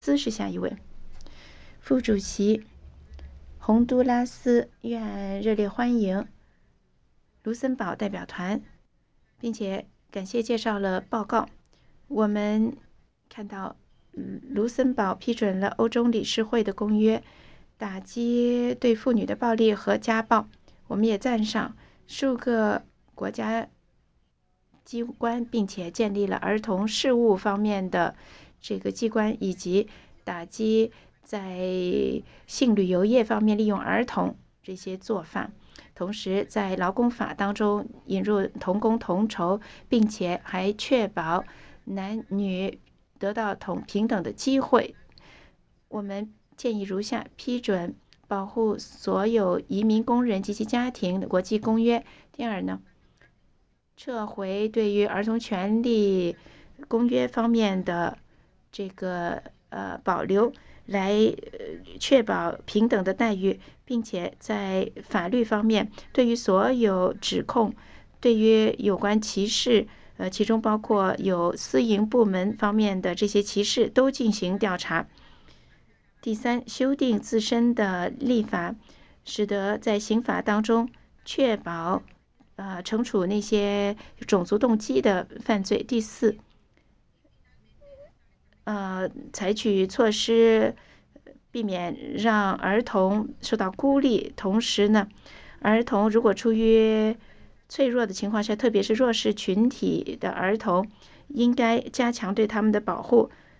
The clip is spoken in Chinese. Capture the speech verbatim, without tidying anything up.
斯是下一位。副主席，洪都拉斯愿热烈欢迎卢森堡代表团，并且感谢介绍了报告。我们看到卢森堡批准了欧洲理事会的公约，打击对妇女的暴力和家暴。我们也赞赏数个国家机关，并且建立了儿童事务方面的这个机关，以及打击在性旅游业方面利用儿童这些做法。同时在劳工法当中引入同工同酬，并且还确保男女得到同平等的机会。我们建议如下：批准保护所有移民工人及其家庭的国际公约。第二呢，撤回对于儿童权利公约方面的这个呃保留，来确保平等的待遇，并且在法律方面对于所有指控，对于有关歧视，呃，其中包括有私营部门方面的这些歧视都进行调查。第三，修订自身的立法，使得在刑法当中确保呃惩处那些种族动机的犯罪。第四，呃，采取措施避免让儿童受到孤立。同时呢，儿童如果处于脆弱的情况下，特别是弱势群体的儿童，应该加强对他们的保护。